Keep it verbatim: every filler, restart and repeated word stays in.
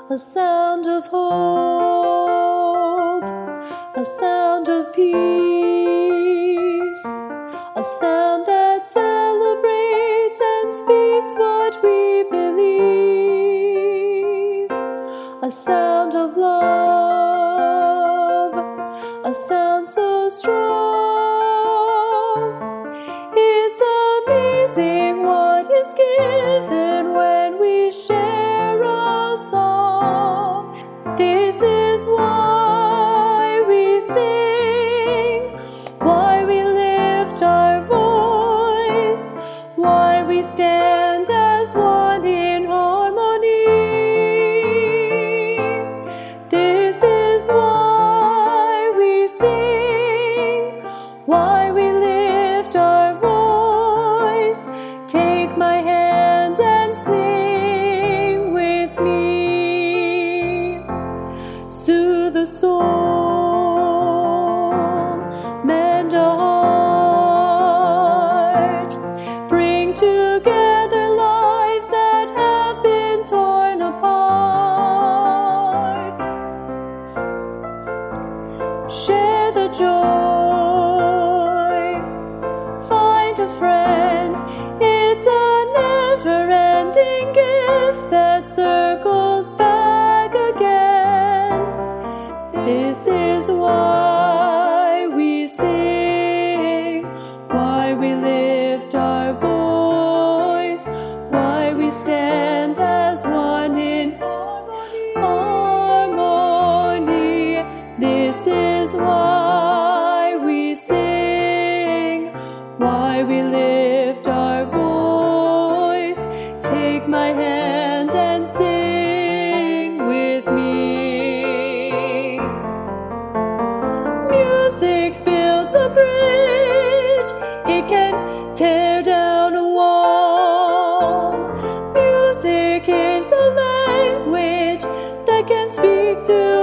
a sound of hope, a sound of peace, a sound that celebrates and speaks what we believe, a sound of love, a sound so strong. It's amazing what is given when we share a song. This is why we sing, why we lift our voice, why we stand as one in harmony. This is why we sing, why we lift our voice. Take my hand and sing with me. Soothe the soul, mend a heart, bring together lives that have been torn apart. Share the joy, find a friend. It's a never-ending gift that circles back again. This is why we sing, why we lift our voice, why we stand as one in harmony. This is why we sing, why we lift our voice. Take my hand and sing with me. Music builds a bridge, it can tear down a wall. Music is a language that can speak to